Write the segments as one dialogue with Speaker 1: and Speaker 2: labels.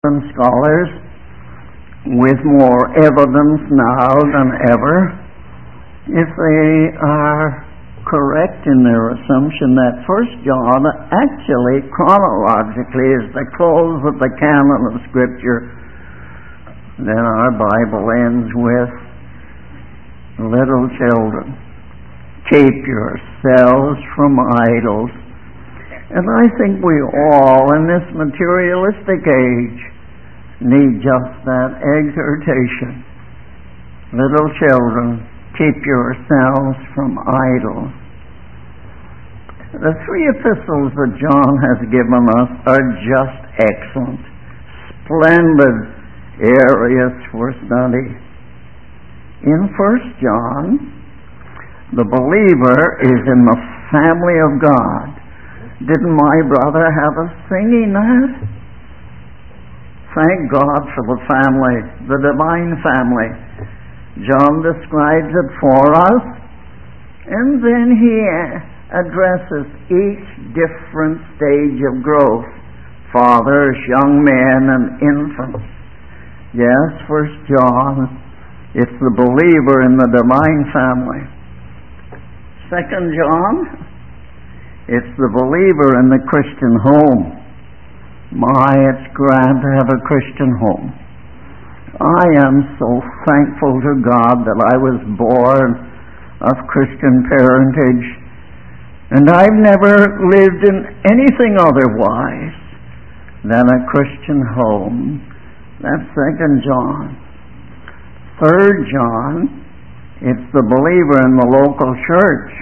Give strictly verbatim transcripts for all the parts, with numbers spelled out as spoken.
Speaker 1: Protestant scholars, with more evidence now than ever, if they are correct in their assumption that First John actually chronologically is the close of the canon of Scripture, then our Bible ends with, little children, keep yourselves from idols. And I think we all in this materialistic age need just that exhortation. Little children, keep yourselves from idols. The three epistles that John has given us are just excellent, splendid areas for study. In First John, the believer is in the family of God. Didn't my brother have us singing that? Thank God for the family, the divine family. John describes it for us, and then he addresses each different stage of growth: fathers, young men, and infants. Yes, First John, it's the believer in the divine family. Second John, it's the believer in the Christian home. My, it's grand to have a Christian home. I am so thankful to God that I was born of Christian parentage, and I've never lived in anything otherwise than a Christian home. That's Second John. Third John, it's the believer in the local church,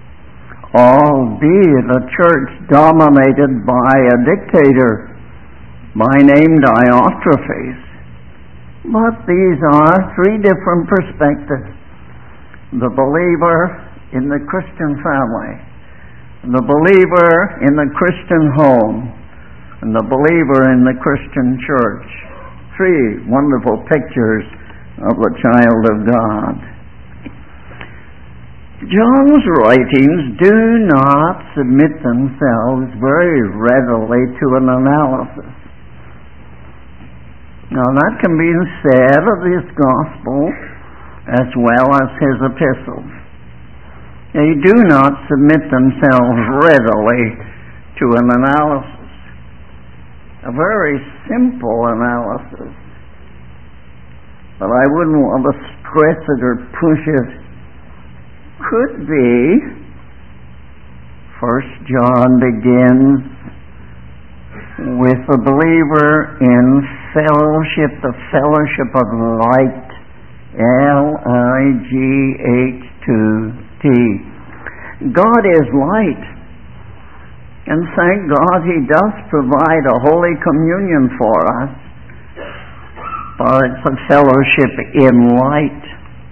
Speaker 1: albeit a church dominated by a dictator by name Diotrephes. But these are three different perspectives: the believer in the Christian family, the believer in the Christian home, and the believer in the Christian church. Three wonderful pictures of the child of God. John's writings do not submit themselves very readily to an analysis. Now, that can be said of his gospel as well as his epistles. They do not submit themselves readily to an analysis. A very simple analysis, but I wouldn't want to stress it or push it, could be First John begins with the believer in fellowship, the fellowship of light, L I G H two T. God is light, and thank God He does provide a Holy Communion for us, but it's a fellowship in light.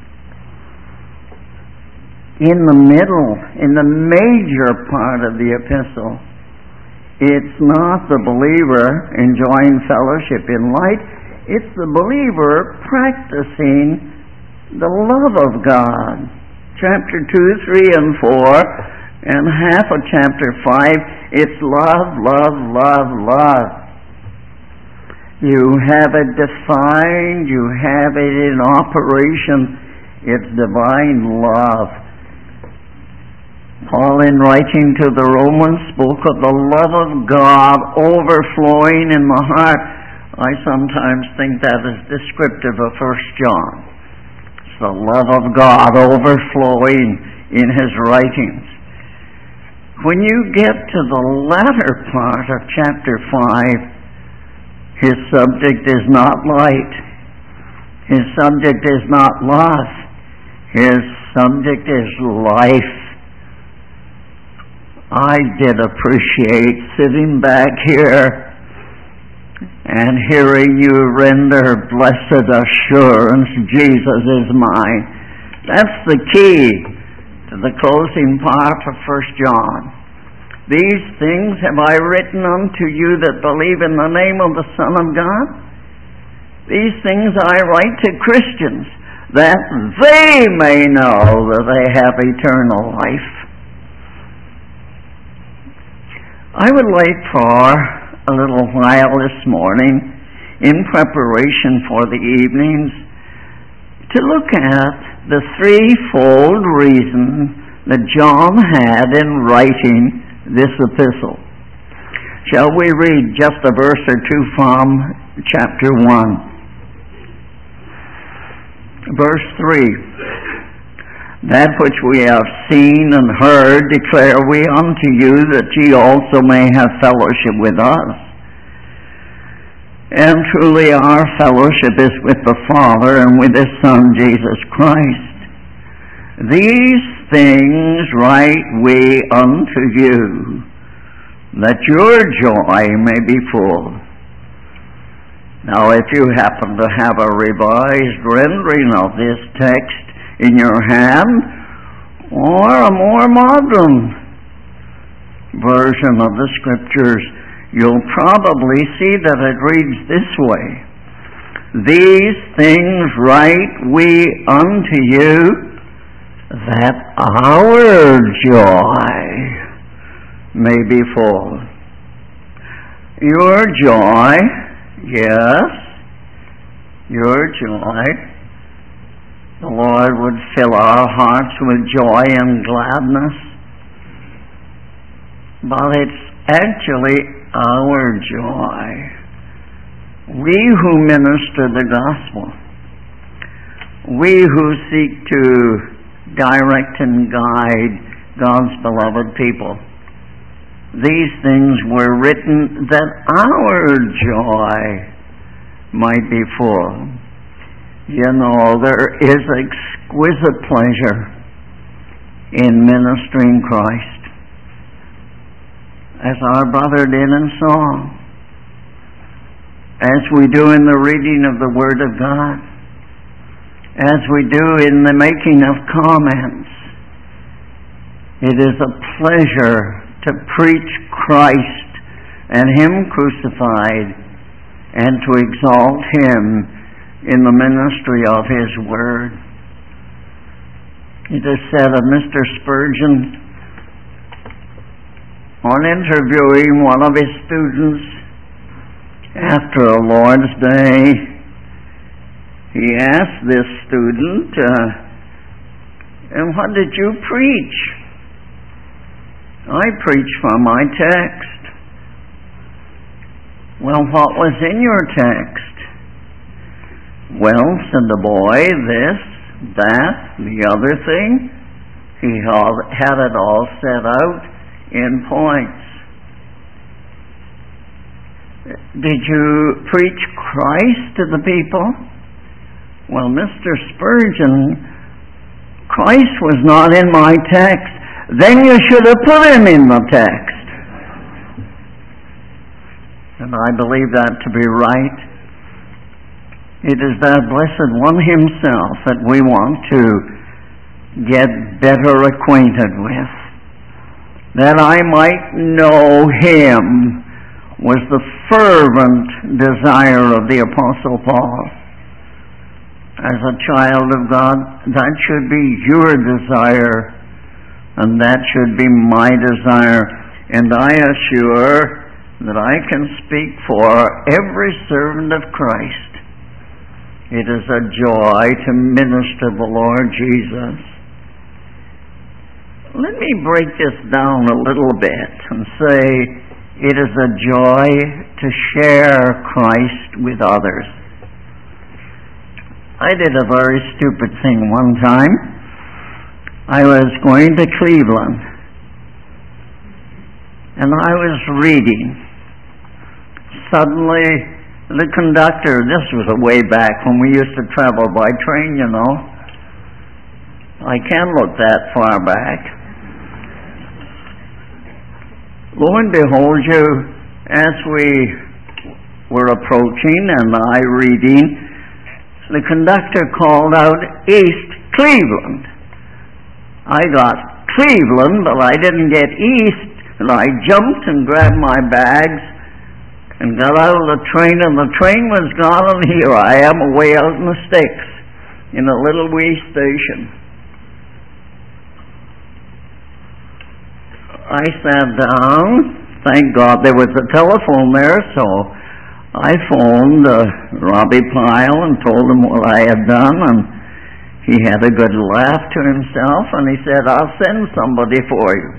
Speaker 1: In the middle, in the major part of the epistle, it's not the believer enjoying fellowship in light, it's the believer practicing the love of God. Chapter two, three, and four, and half of chapter five, it's love, love, love, love. You have it defined, you have it in operation, it's divine love. Paul, in writing to the Romans, spoke of the love of God overflowing in the heart. I sometimes think that is descriptive of First John. It's the love of God overflowing in his writings. When you get to the latter part of chapter five, his subject is not light. His subject is not love. His subject is life. I did appreciate sitting back here and hearing you render blessed assurance, Jesus is mine. That's the key to the closing part of First John. These things have I written unto you that believe in the name of the Son of God. These things I write to Christians, that they may know that they have eternal life. I would like for a little while this morning, in preparation for the evenings, to look at the threefold reason that John had in writing this epistle. Shall we read just a verse or two from chapter one? Verse three. That which we have seen and heard declare we unto you, that ye also may have fellowship with us. And truly our fellowship is with the Father and with His Son, Jesus Christ. These things write we unto you, that your joy may be full. Now, if you happen to have a revised rendering of this text in your hand, or a more modern version of the Scriptures, you'll probably see that it reads this way: These things write we unto you, that our joy may be full. Your joy, yes, your joy. The Lord would fill our hearts with joy and gladness, but it's actually our joy. We who minister the gospel, we who seek to direct and guide God's beloved people, these things were written that our joy might be full. You know, there is exquisite pleasure in ministering Christ, as our brother did in song, as we do in the reading of the Word of God, as we do in the making of comments. It is a pleasure to preach Christ and Him crucified, and to exalt Him in the ministry of His Word. It is said of Mister Spurgeon, on interviewing one of his students after a Lord's Day, he asked this student, uh, and what did you preach? I preached from my text. Well, what was in your text? Well, said the boy, this, that, the other thing. He had it all set out in points. Did you preach Christ to the people? Well, Mister Spurgeon, Christ was not in my text. Then you should have put Him in the text. And I believe that to be right. It is that Blessed One Himself that we want to get better acquainted with. That I might know Him was the fervent desire of the Apostle Paul. As a child of God, that should be your desire, and that should be my desire. And I assure that I can speak for every servant of Christ. It is a joy to minister the Lord Jesus. Let me break this down a little bit and say it is a joy to share Christ with others. I did a very stupid thing one time. I was going to Cleveland, and I was reading. Suddenly, the conductor, this was a way back when we used to travel by train, you know. I can't look that far back. Lo and behold, you, as we were approaching and I reading, the conductor called out, East Cleveland. I got Cleveland, but I didn't get East, and I jumped and grabbed my bags and got out of the train, and the train was gone, and here I am away out in the sticks in a little wee station. I sat down. Thank God there was a telephone there, so I phoned uh, Robbie Pyle and told him what I had done, and he had a good laugh to himself, and he said, I'll send somebody for you.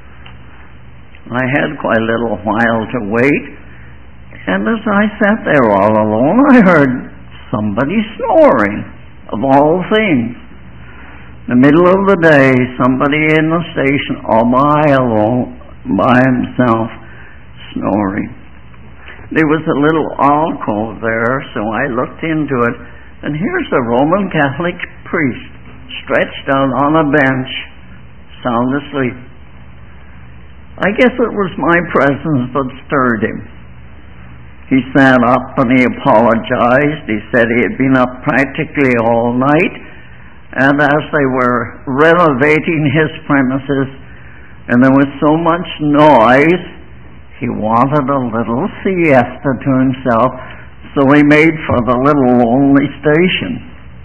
Speaker 1: I had quite a little while to wait, and as I sat there all alone, I heard somebody snoring, of all things. In the middle of the day, somebody in the station all by alone, by himself, snoring. There was a little alcove there, so I looked into it, and here's a Roman Catholic priest stretched out on a bench, sound asleep. I guess it was my presence that stirred him. He sat up and he apologized. He said he had been up practically all night, and as they were renovating his premises, and there was so much noise, he wanted a little siesta to himself, so he made for the little lonely station.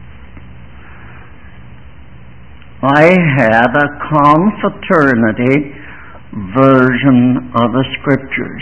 Speaker 1: I had a confraternity version of the Scriptures.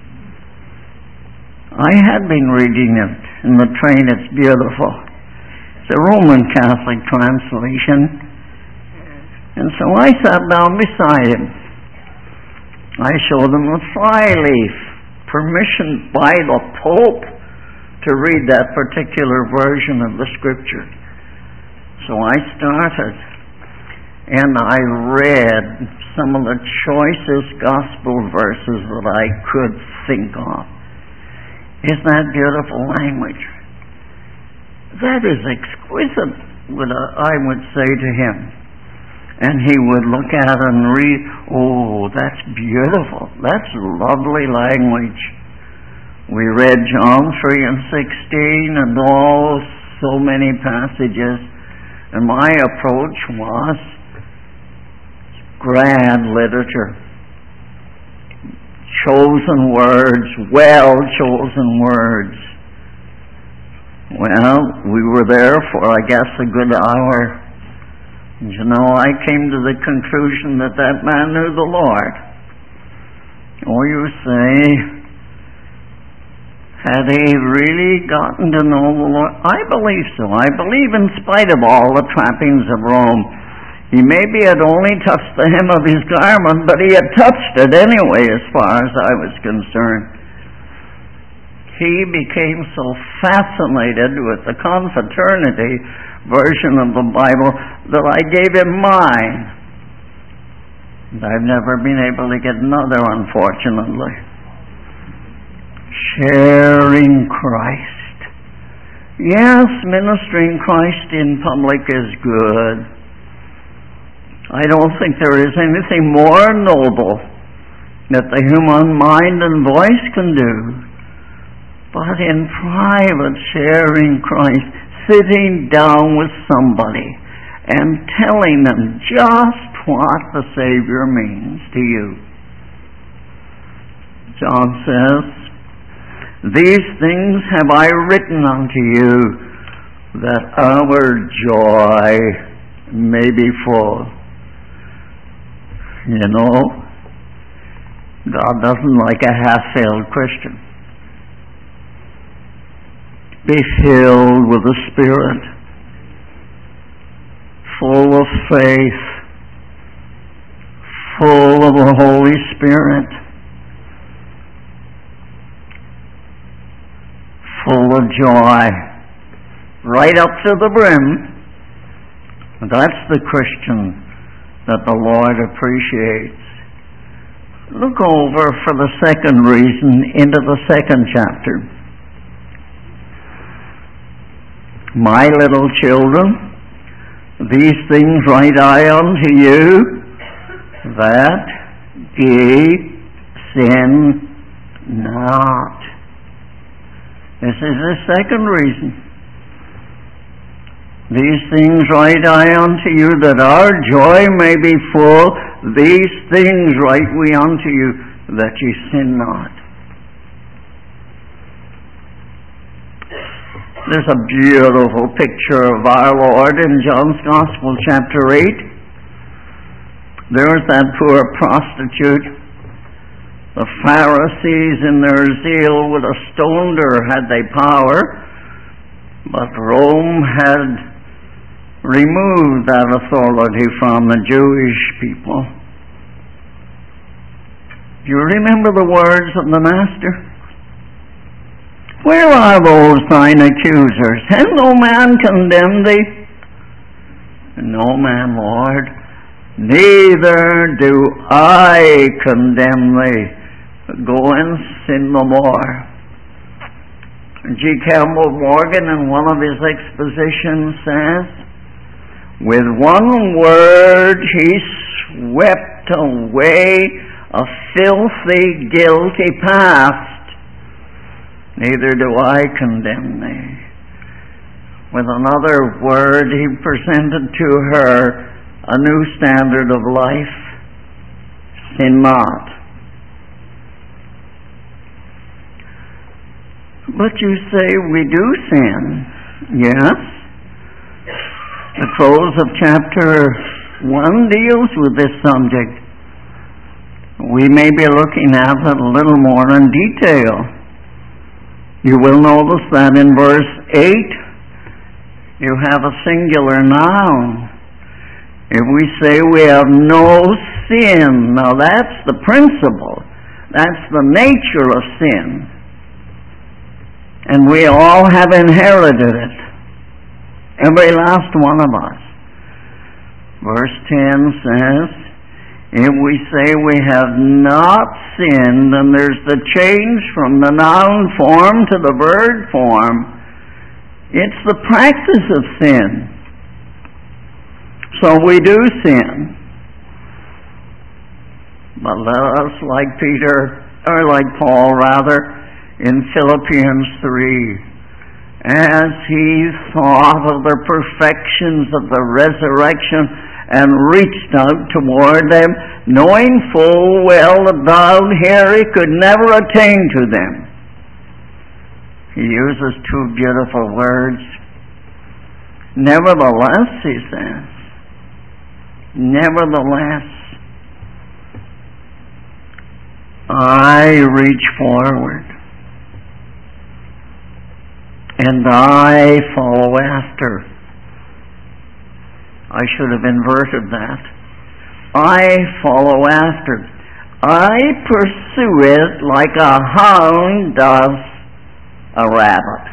Speaker 1: I had been reading it in the train. It's beautiful. It's a Roman Catholic translation. And so I sat down beside him. I showed him a flyleaf, permission by the Pope to read that particular version of the Scripture. So I started, and I read some of the choicest gospel verses that I could think of. Isn't that beautiful language? That is exquisite, I would say to him. And he would look at it and read, oh, that's beautiful. That's lovely language. We read John three and sixteen and all, so many passages. And my approach was grand literature. Chosen words, well-chosen words. Well, we were there for, I guess, a good hour. You know, I came to the conclusion that that man knew the Lord. Or you say, had he really gotten to know the Lord? I believe so. I believe in spite of all the trappings of Rome, he maybe had only touched the hem of his garment, but he had touched it anyway as far as I was concerned. He became so fascinated with the confraternity version of the Bible that I gave him mine. And I've never been able to get another, unfortunately. Sharing Christ. Yes, ministering Christ in public is good. I don't think there is anything more noble that the human mind and voice can do. But in private, sharing Christ, sitting down with somebody and telling them just what the Savior means to you. John says, these things have I written unto you, that our joy may be full. You know, God doesn't like a half-failed Christian. Be filled with the Spirit, full of faith, full of the Holy Spirit, full of joy, right up to the brim. That's the Christian that the Lord appreciates. Look over for the second reason into the second chapter. My little children, these things write I unto you, that ye sin not. This is the second reason. These things write I unto you, that our joy may be full. These things write we unto you, that ye sin not. There's a beautiful picture of our Lord in John's Gospel, chapter eight. There's that poor prostitute The Pharisees in their zeal would have stoned her had they power, but Rome had removed that authority from the Jewish people. Do you remember the words of the Master? Where are those thine accusers? Has no man condemned thee? No man, Lord. Neither do I condemn thee. Go and sin no more. G. Campbell Morgan, in one of his expositions, says, with one word he swept away a filthy, guilty past. Neither do I condemn thee. With another word, he presented to her a new standard of life. Sin not. But you say we do sin. Yes. The close of chapter one deals with this subject. We may be looking at it a little more in detail. You will notice that in verse eight, you have a singular noun. If we say we have no sin, now that's the principle. That's the nature of sin. And we all have inherited it. Every last one of us. Verse ten says, if we say we have not sinned, then there's the change from the noun form to the verb form. It's the practice of sin. So we do sin. But let us, like Peter, or like Paul rather, in Philippians three, as he thought of the perfections of the resurrection and reached out toward them, knowing full well that down here he could never attain to them. He uses two beautiful words. Nevertheless, he says, nevertheless, I reach forward and I follow after. I should have inverted that. I follow after. I pursue it like a hound does a rabbit.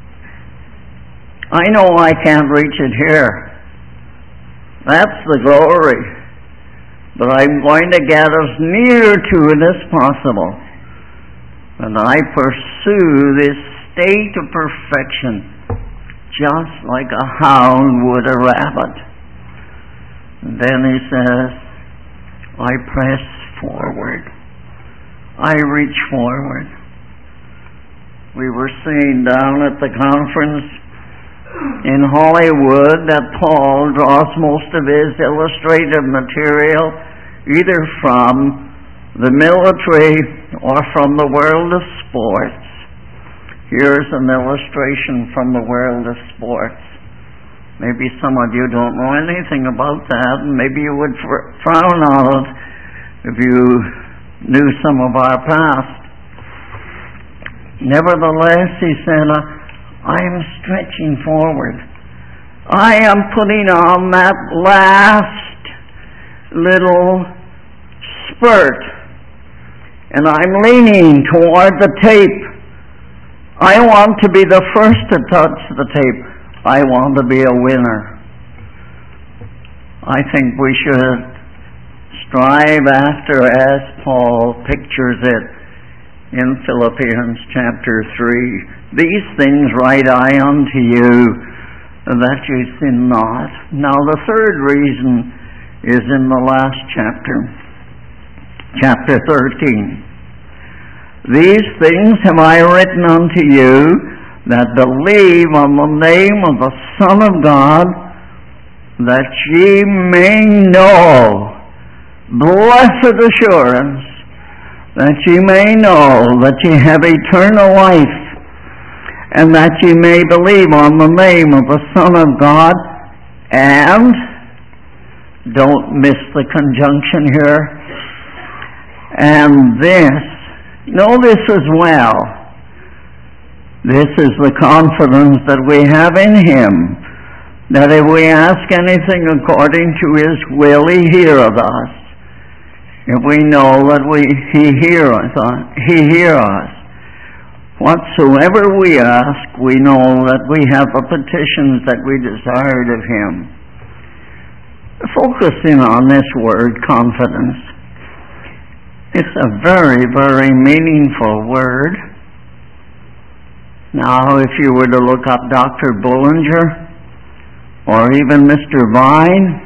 Speaker 1: I know I can't reach it here. That's the glory. But I'm going to get as near to it as possible. And I pursue this state of perfection just like a hound would a rabbit. And then he says, I press forward. I reach forward. We were seeing down at the conference in Hollywood that Paul draws most of his illustrative material either from the military or from the world of sports. Here's an illustration from the world of sports. Maybe some of you don't know anything about that, and maybe you would frown on it if you knew some of our past. Nevertheless, he said, I am stretching forward. I am putting on that last little spurt, and I'm leaning toward the tape. I want to be the first to touch the tape. I want to be a winner. I think we should strive after, as Paul pictures it in Philippians chapter three, these things write I unto you, that you sin not. Now the third reason is in the last chapter, chapter thirteen. These things have I written unto you that believe on the name of the Son of God, that ye may know, blessed assurance, that ye may know that ye have eternal life, and that ye may believe on the name of the Son of God, and, don't miss the conjunction here, and this Know this as well. This is the confidence that we have in Him, that if we ask anything according to His will, He heareth us. If we know that we He heareth us, He hear us. Whatsoever we ask, we know that we have the petitions that we desired of Him. Focusing on this word, confidence. It's a very, very meaningful word. Now, if you were to look up Doctor Bullinger, or even Mister Vine,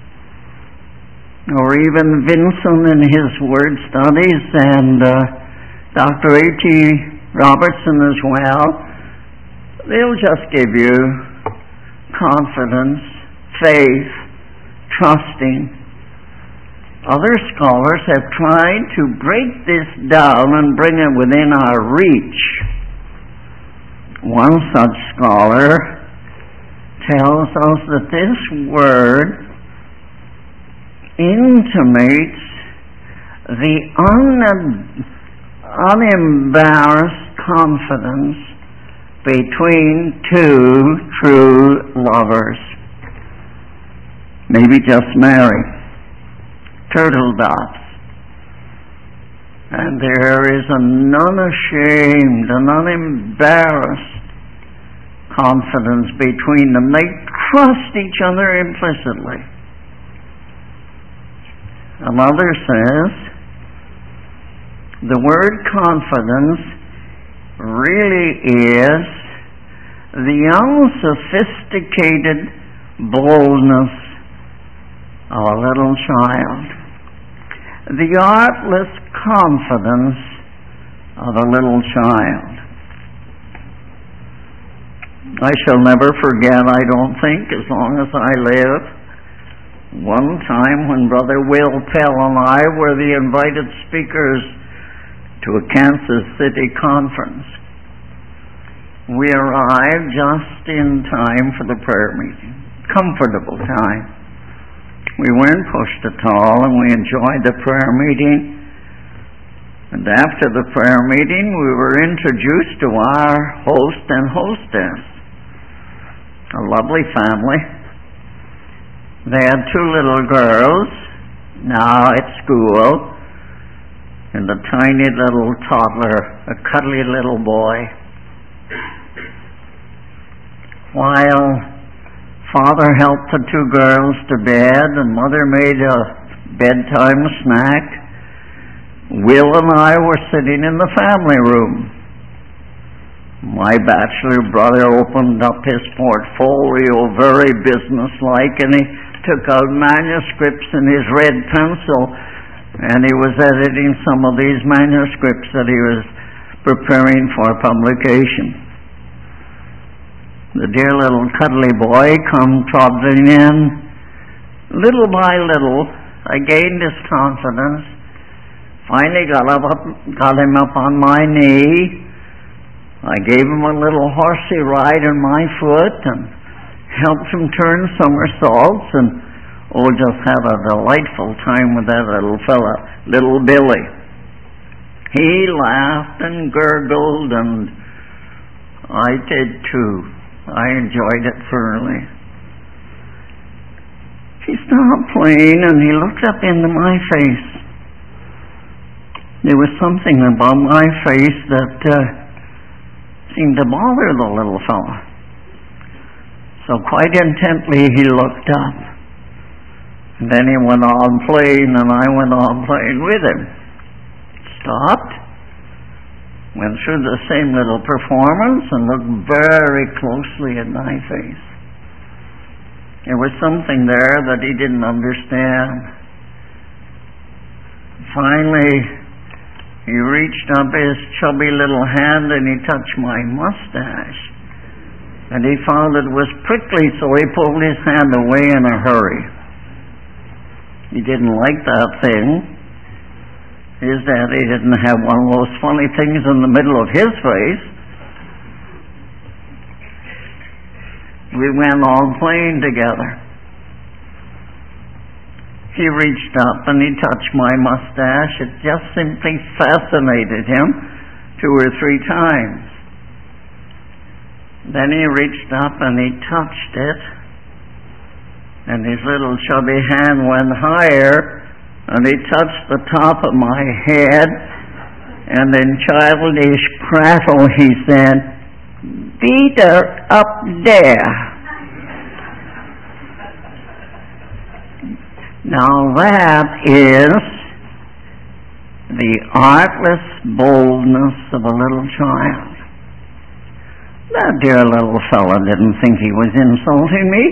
Speaker 1: or even Vincent in his word studies, and uh, Doctor A T Robertson as well, they'll just give you confidence, faith, trusting. Other scholars have tried to break this down and bring it within our reach. One such scholar tells us that this word intimates the un- unembarrassed confidence between two true lovers. Maybe just married. Turtle doves. And there is an unashamed, an unembarrassed confidence between them. They trust each other implicitly. Another says, the word confidence really is the unsophisticated boldness of a little child. The artless confidence of a little child. I shall never forget, I don't think, as long as I live, one time when Brother Will Pell and I were the invited speakers to a Kansas City conference. We arrived just in time for the prayer meeting. Comfortable time. We weren't pushed at all, and we enjoyed the prayer meeting. And after the prayer meeting, we were introduced to our host and hostess. A lovely family. They had two little girls, now at school, and a tiny little toddler, a cuddly little boy. While Father helped the two girls to bed and Mother made a bedtime snack, Will and I were sitting in the family room. My bachelor brother opened up his portfolio very businesslike, and he took out manuscripts in his red pencil, and he was editing some of these manuscripts that he was preparing for publication. The dear little cuddly boy come trotting in. Little by little, I gained his confidence. Finally got, up, got him up on my knee. I gave him a little horsey ride on my foot and helped him turn somersaults, and oh, just had a delightful time with that little fella, little Billy. He laughed and gurgled, and I did too. I enjoyed it thoroughly. He stopped playing and he looked up into my face. There was something about my face that uh, seemed to bother the little fellow. So quite intently he looked up. And then he went on playing and I went on playing with him. Stopped. Went through the same little performance and looked very closely at my face. There was something there that he didn't understand. Finally, he reached up his chubby little hand and he touched my mustache. And he found it was prickly, so he pulled his hand away in a hurry. He didn't like that thing. His daddy didn't have one of those funny things in the middle of his face. We went on playing together. he reached up and he touched my mustache. It just simply fascinated him two or three times. Then he reached up and he touched it, and his little chubby hand went higher, and he touched the top of my head, and in childish prattle he said, "Peter, up there." Now that is the artless boldness of a little child. That dear little fellow didn't think he was insulting me.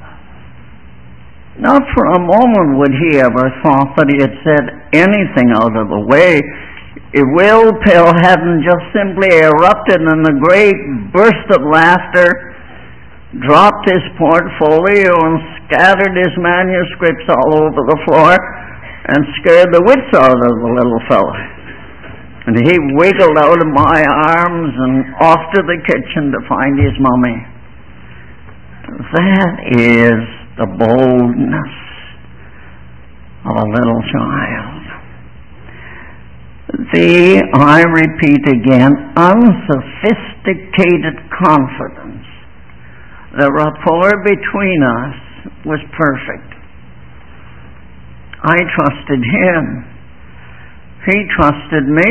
Speaker 1: Not for a moment would he ever thought that he had said anything out of the way. If Will Pill hadn't just simply erupted in a great burst of laughter, dropped his portfolio and scattered his manuscripts all over the floor and scared the wits out of the little fellow. And he wiggled out of my arms and off to the kitchen to find his mummy. That is the boldness of a little child. The, I repeat again, unsophisticated confidence. The rapport between us was perfect. I trusted him. He trusted me.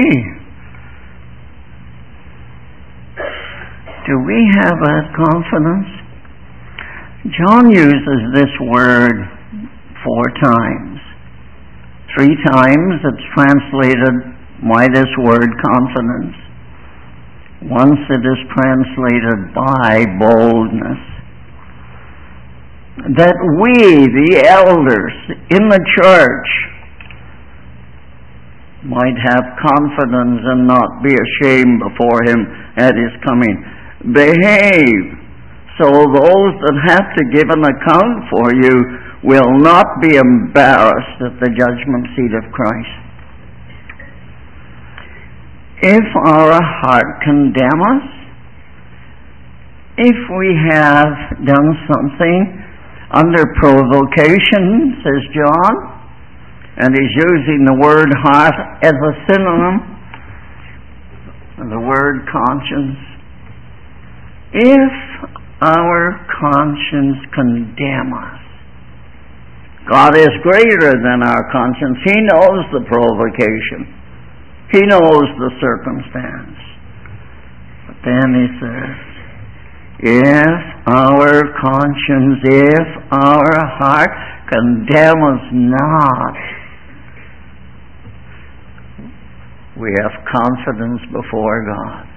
Speaker 1: Do we have that confidence? John uses this word four times. Three times it's translated by this word confidence. Once it is translated by boldness. That we, the elders in the church, might have confidence and not be ashamed before him at his coming. Behave, so those that have to give an account for you will not be embarrassed at the judgment seat of Christ. If our heart condemn us, if we have done something under provocation, says John, and he's using the word heart as a synonym of the word conscience. If our conscience condemn us, God is greater than our conscience. He knows the provocation. He knows the circumstance. But then he says, if our conscience, if our heart condemn us not, we have confidence before God.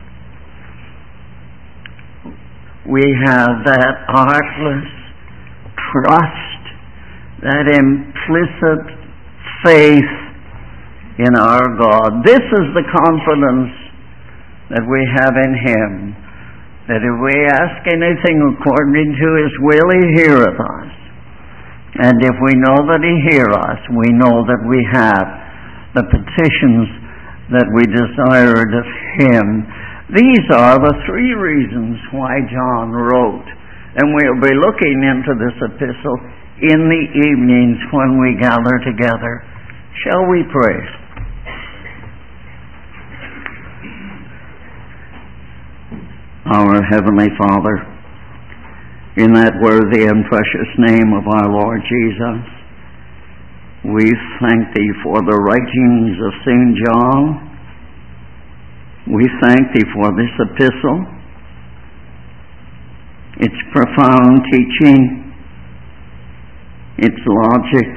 Speaker 1: We have that artless trust, that implicit faith in our God. This is the confidence that we have in Him, that if we ask anything according to His will, He heareth us. And if we know that He hear us, we know that we have the petitions that we desired of Him. These are the three reasons why John wrote. And we'll be looking into this epistle in the evenings when we gather together. Shall we pray? Our Heavenly Father, in that worthy and precious name of our Lord Jesus, we thank Thee for the writings of Saint John. We thank Thee for this epistle, its profound teaching, its logic,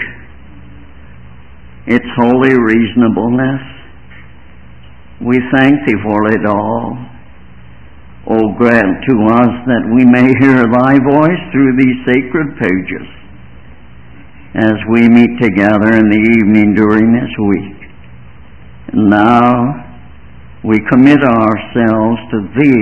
Speaker 1: its holy reasonableness. We thank Thee for it all. O grant to us that we may hear Thy voice through these sacred pages as we meet together in the evening during this week. And now we commit ourselves to Thee